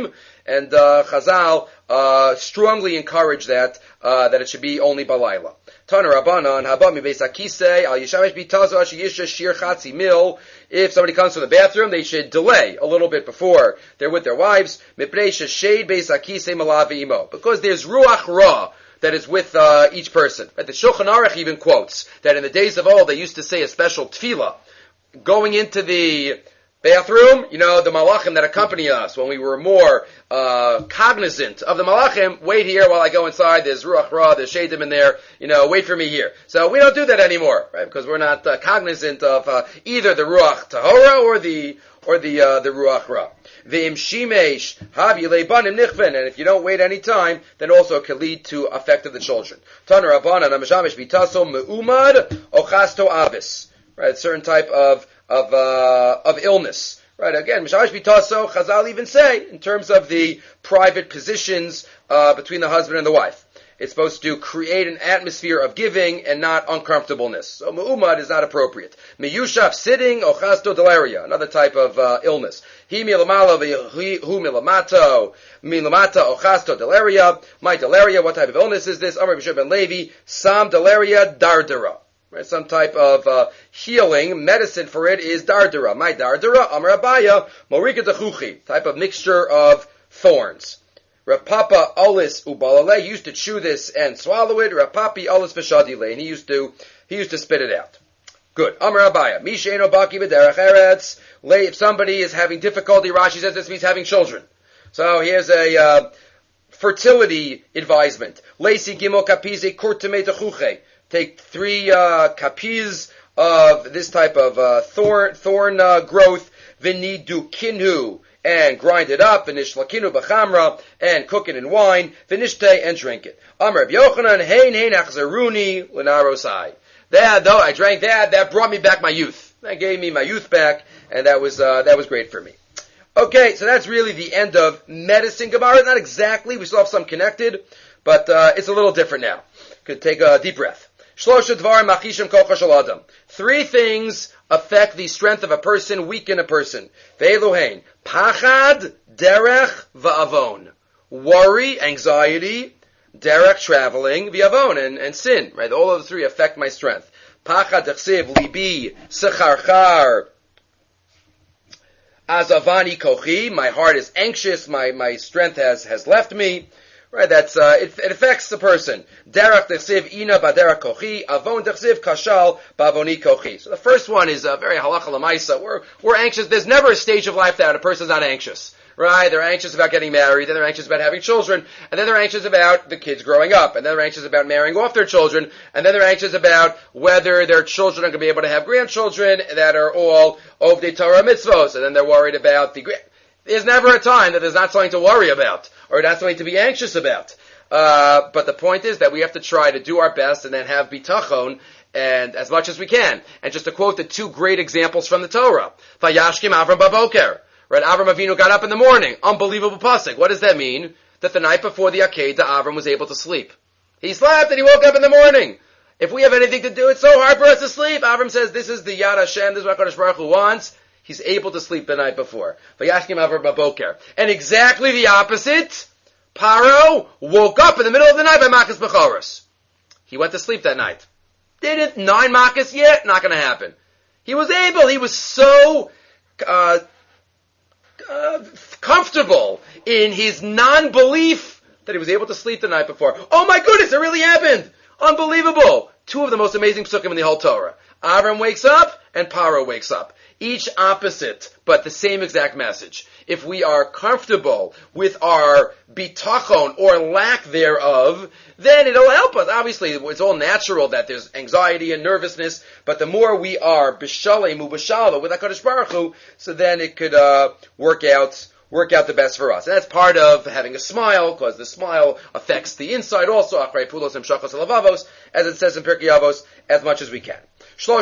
B: and Chazal strongly encourage that it should be only balayla. Tana Rabbanan haba mi beis hakisei al yishamesh bitazo sheyisha shir chatzi mil. If somebody comes from the bathroom, they should delay a little bit before they're with their wives. Mipnei sheshade beis hakisei malavi imo, because there's ruach ra that is with each person. Right? The Shulchan Aruch even quotes that in the days of old they used to say a special tefillah going into the bathroom. You know, the malachim that accompany us when we were more cognizant of the malachim. Wait here while I go inside. There's ruach ra, there's shadim in there. You know, wait for me here. So we don't do that anymore, right? Because we're not cognizant of either the ruach tahora or the ruach ra. V'im shimesh hav yilei banim nichven, and if you don't wait any time, then also it can lead to effect of the children. Taner Rabbanan amashamish bitaso meumad ochasto avis. Right, a certain type of illness. Right, again, Mishamash bitaso, Chazal even say, in terms of the private positions between the husband and the wife. It's supposed to create an atmosphere of giving and not uncomfortableness. So me'umad is not appropriate. Meyushaf, sitting, ochasto delaria, another type of illness. Hi milamala hu milamato, milamata ochasto delaria. My delaria, what type of illness is this? Amar B'Shur ben Levi, sam delaria dardara. Right, some type of healing medicine for it is dardara. My dardara, Amar Abaya, morika dechuchi, type of mixture of thorns. Rapapa alis ubalale, he used to chew this and swallow it. Rapapi alis v'shadile, and he used to spit it out. Good. Amar Abaya, misheino baki b'derech eretz. If somebody is having difficulty, Rashi says this means having children. So here's a fertility advisement. Leisi gimel kapize kurteme techuche. Take 3 kapiz of this type of thorn growth. V'nidu kinhu, and grind it up. V'nishlakinu b'chamra, and cook it in wine. V'nishtei, and drink it. Amar Reb Yochanan, hein achzaruni l'narosai. That, though I drank that brought me back my youth. That gave me my youth back, and that was great for me. Okay, so that's really the end of medicine Gemara. Not exactly, we still have some connected, but it's a little different now. Could take a deep breath. 3 things affect the strength of a person, weaken a person. Ve'eluhein, pachad, derech, va'avon. Worry, anxiety, derech, traveling, v'avon, and sin. Right? All of the 3 affect my strength. Pachad, dechsiv, libi, secharchar, azavani kochi. My heart is anxious, my strength has left me. Right, that's it affects the person. Derech dechsiv ina baderech kochi, avon dechsiv kashal bavoni kochi. So the first one is very halacha lemaisa. We're anxious. There's never a stage of life that a person's not anxious. Right? They're anxious about getting married, then they're anxious about having children, and then they're anxious about the kids growing up, and then they're anxious about marrying off their children, and then they're anxious about whether their children are going to be able to have grandchildren that are all ovdei Torah mitzvos, and then they're worried about There's never a time that there's not something to worry about, or not something to be anxious about. But the point is that we have to try to do our best and then have bitachon, and as much as we can. And just to quote the 2 great examples from the Torah. Vayashkim Avram baboker. Right, Avram Avinu got up in the morning. Unbelievable pasuk. What does that mean? That the night before the Akedah, Avram was able to sleep. He slept and he woke up in the morning. If we have anything to do, it's so hard for us to sleep. Avram says, this is the Yad Hashem, this is what HaKadosh Baruch Hu wants. He's able to sleep the night before. Vayashkim Avram baboker. And exactly the opposite, Paro woke up in the middle of the night by Makas Bechoros. He went to sleep that night. Didn't 9 Makas yet? Not going to happen. He was able. He was so comfortable in his non-belief that he was able to sleep the night before. Oh my goodness, it really happened! Unbelievable! 2 of the most amazing psukim in the whole Torah. Avram wakes up and Paro wakes up. Each opposite, but the same exact message. If we are comfortable with our bitachon or lack thereof, then it'll help us. Obviously, it's all natural that there's anxiety and nervousness, but the more we are b'shalem u'b'shalva with HaKadosh Baruch Hu, so then it could work out the best for us. And that's part of having a smile, because the smile affects the inside also, achrei pulos himshachos halavavos, as it says in Pirkei Avos, as much as we can. 3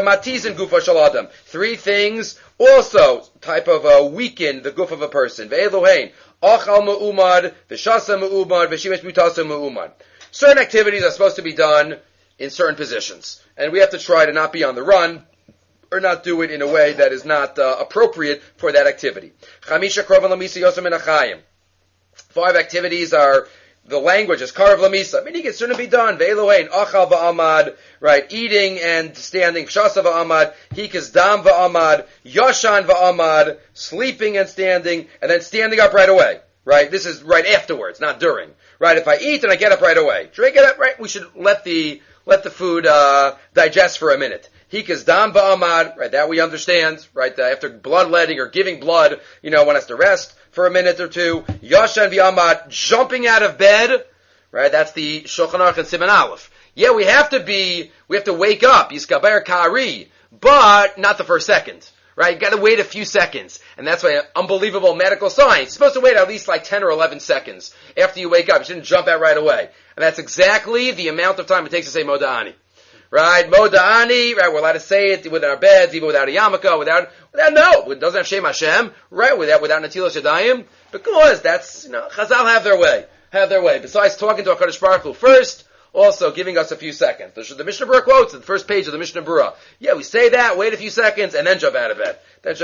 B: things also type of weaken the guf of a person. Ve'eluhein, achal me'umad, v'shasa me'umad, v'shimesh mitasa me'umad. Certain activities are supposed to be done in certain positions, and we have to try to not be on the run, or not do it in a way that is not appropriate for that activity. Chamisha krovan lamisa yosem min achayim. 5 activities are the language is Karav Lamisa, meaning it shouldn't be done. Ve'elohein, Achal va'amad, right, eating and standing, Shasa va'amad, Hikas dam va'amad, Yashan va'amad, sleeping and standing, and then standing up right away. Right? This is right afterwards, not during. Right? If I eat and I get up right away. Should I get up right? We should let the food digest for a minute. Hikas dam va'amad, right, that we understand, right, after bloodletting or giving blood, one has to rest for a minute or two. Yashan v'amad, jumping out of bed, right, that's the Shulchan Aruch and Siman Aleph. Yeah, we have to wake up, Yiskaber Kari, but not the first second. Right? You gotta wait a few seconds. And that's why unbelievable medical science. You're supposed to wait at least like 10 or 11 seconds after you wake up. You shouldn't jump out right away. And that's exactly the amount of time it takes to say Moda'ani. Right? Moda'ani, right? We're allowed to say it within our beds, even without a yarmulke, without, it doesn't have Shem Hashem, right? Without Natilas Yadayim. Because that's, Chazal have their way. Besides talking to HaKadosh Baruch Hu first, also giving us a few seconds. The Mishnah Berurah quotes at the first page of the Mishnah Berurah. Yeah, we say that, wait a few seconds, and then jump out of bed.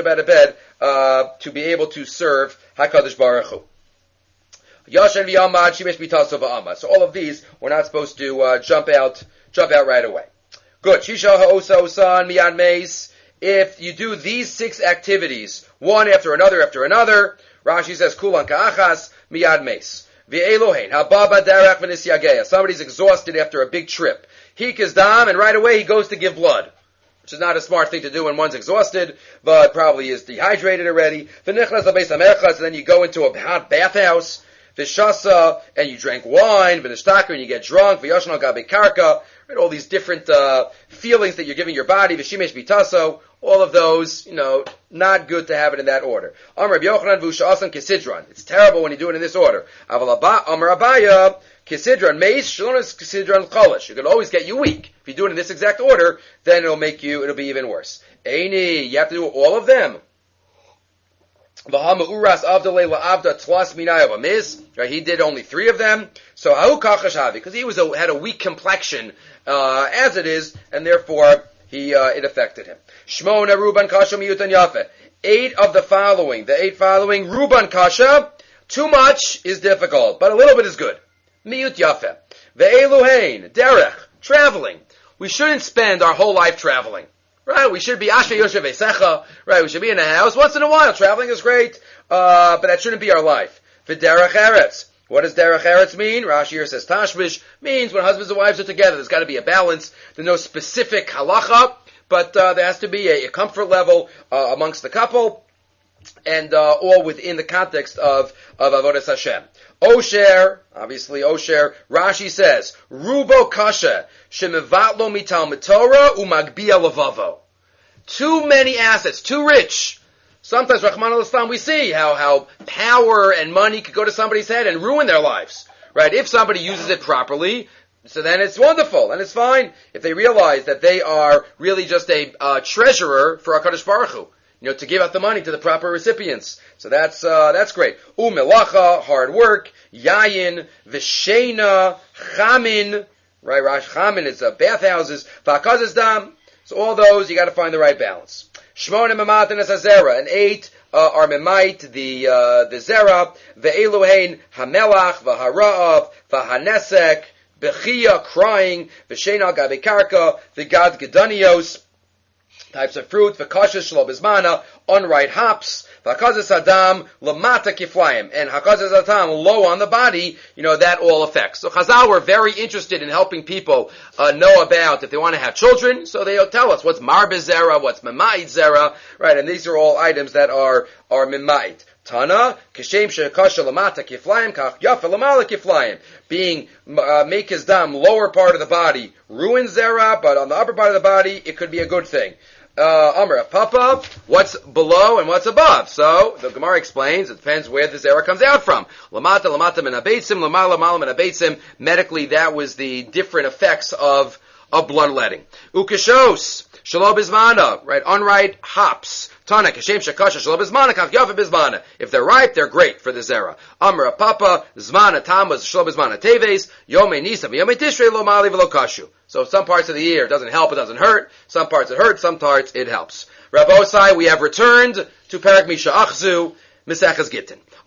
B: To be able to serve HaKadosh Baruch Hu. Yashan v'yamad, shimesh b'taso v'amad. So all of these, we're not supposed to jump out right away. Good. Shisha ha'osa osan miyad meis. If you do these 6 activities, one after another, Rashi says, kulan ka'achas miyad meis. V'elohein, hababa darach v'nisyageya. Somebody's exhausted after a big trip. Hikas dam, and right away he goes to give blood. Which is not a smart thing to do when one's exhausted, but probably is dehydrated already. V'nichnas l'beis hamerchas, and then you go into a hot bathhouse. V'shasa, and you drank wine. V'nishtaker, and you get drunk. V'yashon al gabe karka. Right, all these different feelings that you're giving your body. V'shimesh bitaso. All of those, not good to have it in that order. Amar Rabbi Yochanan v'usha'asan kisidron. It's terrible when you do it in this order. Amar Abaya kisidron meis shalonas kisidron cholish. It could always get you weak. If you do it in this exact order, then it'll be even worse. Eini, you have to do all of them. V'hama'uras avdalei la'avda tlas minaya v'miz. Right, he did only 3 of them. So ha'u kachashavi, because he had a weak complexion as it is, and therefore it affected him. Shmona Ruban Kasha Miyutan Yafe. 8 of the 8 following, Ruban Kasha, too much is difficult, but a little bit is good. Miyut Yafe. Ve'eluhein, Derech, traveling. We shouldn't spend our whole life traveling. Right? We should be Asher Yoshev Eisecha. Right? We should be in a house once in a while. Traveling is great, but that shouldn't be our life. V'derech Eretz. What does derech eretz mean? Rashi here says tashmish means when husbands and wives are together. There's got to be a balance. There's no specific halacha, but there has to be a comfort level amongst the couple, and all within the context of avodas Hashem. Osher, obviously Osher. Rashi says rubo kasha shemevatlo mitalmid Torah umagbia levavo. Too many assets, too rich. Sometimes, Rahman al-Islam, we see how power and money could go to somebody's head and ruin their lives. Right? If somebody uses it properly, so then it's wonderful, and it's fine. If they realize that they are really just a treasurer for HaKadosh Baruch Hu, to give out the money to the proper recipients. So that's great. Melacha, hard work, yayin, v'sheina, chamin, right? Chamin is bathhouses, v'akazes dam. So all those, you got to find the right balance. Shmona Mamat and Azera, and 8 are Memait, the Zera, Ve'eluhein, Hamelach, V'hara'av, V'hanesek, Bechia, crying, V'shenal Gabekarka, V'gad Gedanios, types of fruit, V'kashas Shlobizmana, unripe hops, V'akazas Adam, Lamata Kiflayim, and Hakazas Adam, low on the body, that all affects. So Chazal were very interested in helping people know about if they want to have children, so they'll tell us what's Marbez Zera, what's Memait Zera, right, and these are all items that are Memait. Tana, Kashem Shekasha Lamata Kiflayim, Kach Yafa Lamala Kiflayim, being make his dam, lower part of the body, ruins Zera, but on the upper part of the body, it could be a good thing. Amr, Papa, what's below and what's above? So, the Gemara explains, it depends where the zera comes out from. Lamata min abeitzim, lamala min abeitzim. Medically, that was the different effects of bloodletting. Ukashos, shalo bizmana, right, unripe hops. Tana, kashem shakasha, shalo bizmana, kach yafa bizmana. If they're ripe, they're great for the zera. Amr, Papa, zmana tamas, shalo bizmana teves, yome nisa, yome tishrei lo mali v'lo kashu. So some parts of the year it doesn't help, it doesn't hurt. Some parts it hurts, some parts it helps. Rabbosai, we have returned to Parak Misha Achzu, Mesechas Gittin.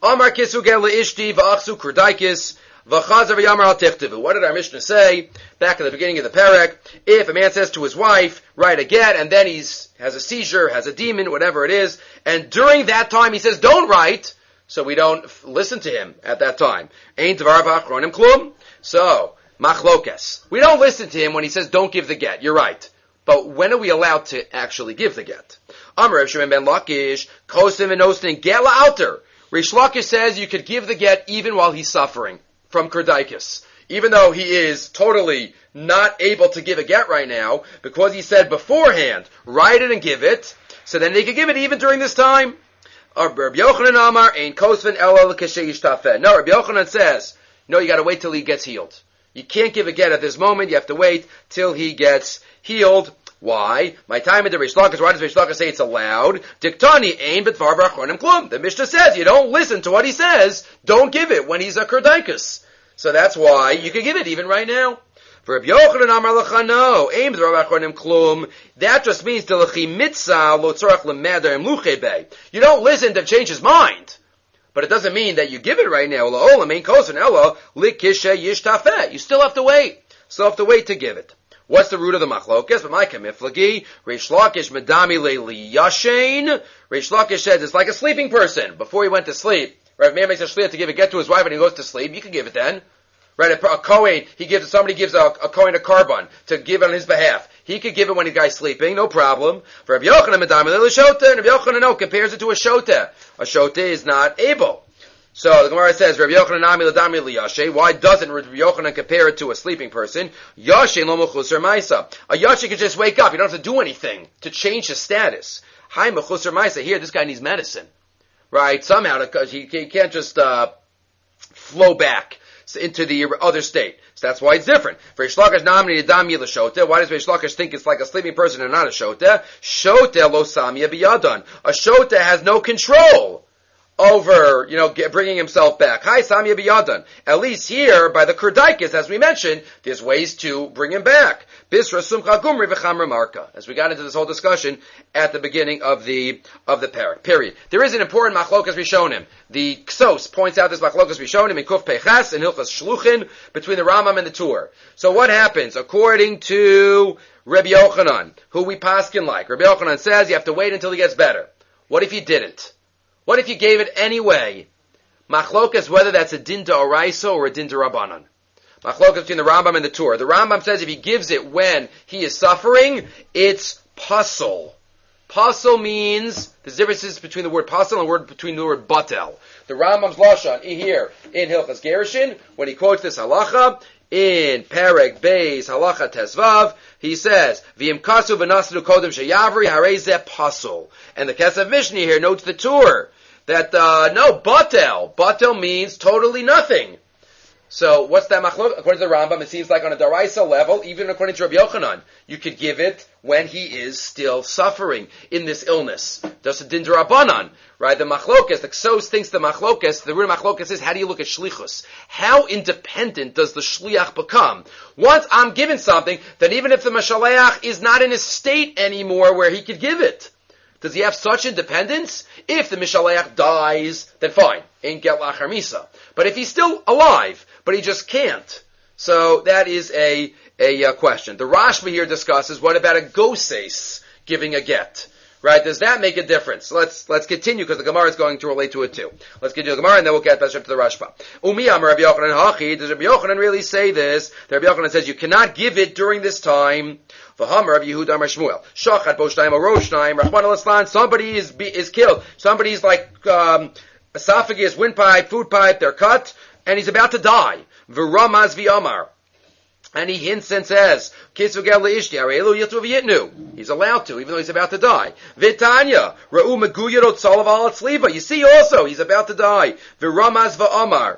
B: Amar kisugel leishti v'achsu kurdaikis v'chazer v'yamar al tichtivu. What did our Mishnah say back at the beginning of the parak? If a man says to his wife, write a get, and then has a seizure, has a demon, whatever it is, and during that time he says, don't write, so we don't listen to him at that time. Ein tvar v'achronim klum. So, machlokes. We don't listen to him when he says, don't give the get. You're right. But when are we allowed to actually give the get? Amar Rav Shimon ben Lakish, kosim and ostin get la'alter. Rish Lakish says you could give the get even while he's suffering from kerdikis. Even though he is totally not able to give a get right now, because he said beforehand, write it and give it, so then they could give it even during this time. Rabbi Yochanan Amar, ein kosvin ela l'kashe yishtafen. No, Rabbi Yochanan says, no, you gotta wait till he gets healed. You can't give a get at this moment, you have to wait till he gets healed. Why? My time at the Rish Lakish, why does Rish Lakish say it's allowed? Diktani ein b'tvar v'achronim klum. The Mishnah says you don't listen to what he says, don't give it when he's a kerdikis. So that's why you can give it even right now. For Rabbi Yochanan Amar Lecha, no, ein b'tvar v'achronim klum. That just means telechi mitzah lo tzorach lemeder emluche bei. You don't listen to change his mind. But it doesn't mean that you give it right now. You still have to wait. Still have to wait to give it. What's the root of the machlokes? But my kamiflagi, Reish Lakish medami leili yashain. Reish Lakish says it's like a sleeping person. Before he went to sleep, right? If a man makes a shliach to give a get to his wife and he goes to sleep, you can give it then. Right? A Kohen, somebody gives a Kohen a carbon to give on his behalf. He could give it when the guy's sleeping, no problem. For Rabbi Yochanan medami leili shota, and Rabbi Yochanan no, compares it to a shota. A shota is not able. So the Gemara says, Rabbi Yochanan nami l'dami liyashe. Why doesn't Rabbi Yochanan compare it to a sleeping person? Yashe lo mechusar maisa. A yashe could just wake up. You don't have to do anything to change his status. Hi mechusar maisa. Here, this guy needs medicine, right? Somehow, he can't just flow back into the other state. So that's why it's different. For Reish Lakish nami l'dami l'shota. Why does Reish Lakish think it's like a sleeping person and not a shota? Shota lo samya biyadan. A shota has no control over, bringing himself back. Hi, Samya Biyadan. At least here, by the Kerdikis, as we mentioned, there's ways to bring him back. Bisra Sumcha Gumri V'chamra Marka. As we got into this whole discussion at the beginning of the parak. Period. There is an important machlokas Rishonim. The Ksos points out this machlokas Rishonim in Kuf Peichas and Hilchas Shluchin between the Rambam and the Tur. So what happens? According to Rabbi Yochanan, who we paskin like, Rabbi Yochanan says you have to wait until he gets better. What if you didn't? What if you gave it anyway? Machlokas, whether that's a din to oraisa or a din to rabbanan. Machlokas between the Rambam and the Tur. The Rambam says if he gives it when he is suffering, it's pasul. Pasul means, there's differences between the word pasul and the word batel. The Rambam's lashon here in Hilchas Gerushin, when he quotes this halacha, in Perek Beis Halacha Tesvav, he says, "V'im kasu v'nasdu kodem sheyavri harei zeh pasul." And the Kesef Mishnah here notes the Tur that batel means totally nothing. So what's that machlok? According to the Rambam, it seems like on a daraisa level, even according to Rabbi Yochanan, you could give it when he is still suffering in this illness. Just a din d'Rabbanan, right? The machlokas, the Ksos thinks the root of machlokas is, how do you look at shlichus? How independent does the shliach become? Once I'm given something, then even if the mashaleach is not in a state anymore where he could give it, does he have such independence? If the mishaleach dies, then fine. Ain't get lachar misa. But if he's still alive, but he just can't. So that is a question. The Rashba here discusses, what about a goses giving a get? Right? Does that make a difference? Let's continue, because the Gemara is going to relate to it too. Let's get to the Gemara, and then we'll get back to the Rashba. Umi Amar Rabbi Yochanan Hachi. Does Rabbi Yochanan really say this? Rabbi Yochanan says you cannot give it during this time. V'hamar Rabbi Yehuda Amar Shmuel. Shachat Boshnayim or Roshnayim. Rachman al-Islan. Somebody is killed. Somebody's like esophagus, windpipe, food pipe. They're cut, and he's about to die. V'ramaz v'amar. And he hints and says, he's allowed to, even though he's about to die. Vitanya, Ra'u Meguyarot Salav al Tzliva. You see also, he's about to die. Viramaz va'amar.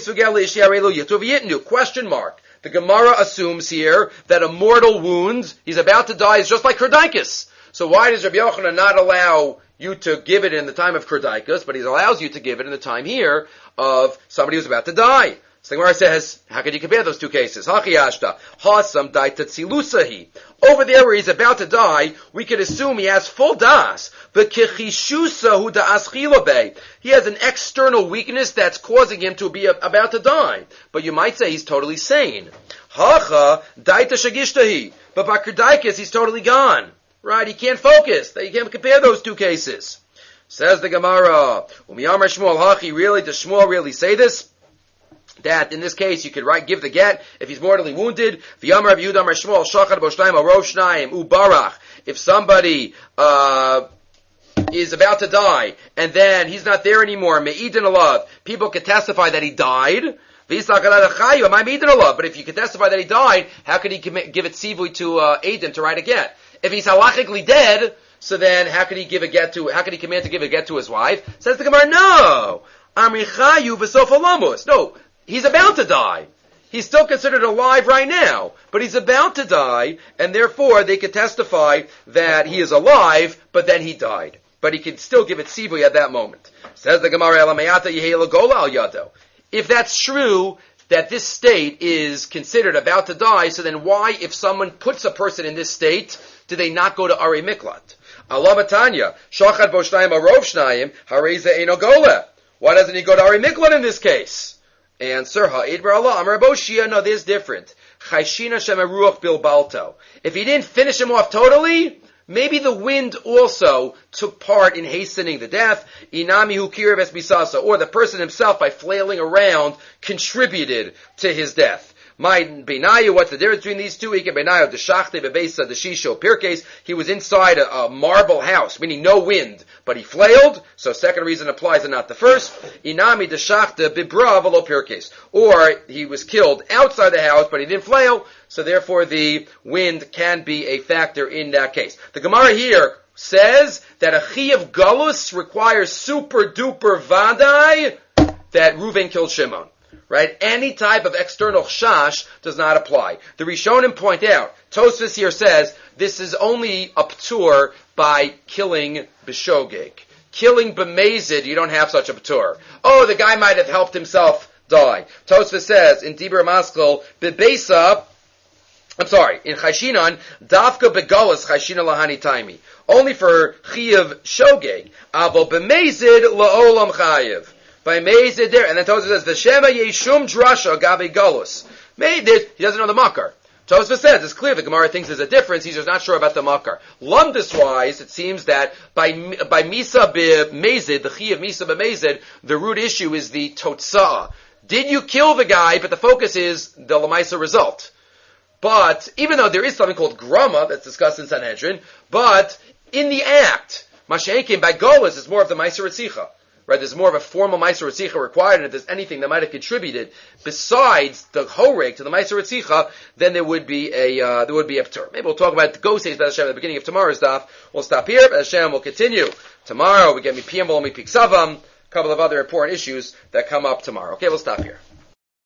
B: Question mark. The Gemara assumes here that a mortal wound, he's about to die, is just like Kerdikis. So why does Rabbi Yochanan not allow you to give it in the time of Kerdikis, but he allows you to give it in the time here of somebody who's about to die? So the Gemara says, how can you compare those two cases? Hachi ashta, hasam daita tzilusahi. Over there where he's about to die, we could assume he has full das. But kechishusa hu da'as chilobe. He has an external weakness that's causing him to be about to die. But you might say he's totally sane. Hacha daita shagishtahi. But Bakr he's totally gone. Right? He can't focus. You can't compare those two cases. Says the Gemara, Umiyamar Shmuel Hachi, really, does Shmuel really say this? That in this case you could give the get if he's mortally wounded. V'yamar Yehuda Amar Shmuel Shachad B'Shnayim Arov Shnayim Ubarach. If somebody is about to die and then he's not there anymore, Me'idin Alav, people can testify that he died. But if you can testify that he died, how could he give it sivui to aid him to write a get? If he's halachically dead, so then how could he command to give a get to his wife? Says the Gemara, no. Amrichayu v'sofalamus. No, he's about to die. He's still considered alive right now, but he's about to die, and therefore they could testify that he is alive, but then he died. But he could still give it sivui at that moment. Says the Gemara, Elamayata Yehela Gola al Yado. If that's true, that this state is considered about to die, so then why, if someone puts a person in this state, do they not go to Ari Miklat? Allah Matanya, Shachad Boshnayim Arov Shnayim, Hareza Eino Gola. Why doesn't he go to Ari Miklat in this case? Answer, Ha'id Bar Allah, Amar Boshia, no, there's different. Chayshina Shemaruach Bilbalto. If he didn't finish him off totally, maybe the wind also took part in hastening the death. Inami Hukir Besbisasa, or the person himself, by flailing around, contributed to his death. My Benayu, what's the difference between these two? Benayu, the Shachte, Bebesa, the Shisho, Pirkes, he was inside a marble house, meaning no wind, but he flailed, so second reason applies and not the first. Inami, the Shachte, Bibra, Velo Pirkes, or he was killed outside the house, but he didn't flail, so therefore the wind can be a factor in that case. The Gemara here says that a Chi of Galus requires super duper vadai that Reuven killed Shimon. Right? Any type of external chash does not apply. The Rishonim point out, Tosfos here says, this is only a p'tur by killing b'shogeg. Killing b'mezid, you don't have such a p'tur. Oh, the guy might have helped himself die. Tosfos says, in Dibur Maskell, b'beisa, in Chayshinan, dafka begolas Chayshina lahani taimi. Only for chiyav shogeg. Avo b'mezid la'olam chayiv. By Mezid there, and then Tosfos says, V'shema yeshum drasha gabe galus. He doesn't know the makar. Tosfos says, it's clear the Gemara thinks there's a difference, he's just not sure about the makar. Lumdus-wise, it seems that by Misa b'Mezid, the chi of Misa b'Mezid, the root issue is the totzah. Did you kill the guy, but the focus is the Lamaisa result. But, even though there is something called grama, that's discussed in Sanhedrin, but in the act, Mashenkin, by Golas, is more of the Maisa Ritzicha. Right, there's more of a formal Meiser Ritzicha required, and if there's anything that might have contributed besides the Horeg to the Meiser Ritzicha, then there would be a p'tur. Maybe we'll talk about the Gosei B'ez Hashem at the beginning of tomorrow's daf. We'll stop here. B'ez Hashem will continue tomorrow. We get Mipiyam V'lo Mipiksavam, a couple of other important issues that come up tomorrow. Okay, we'll stop here.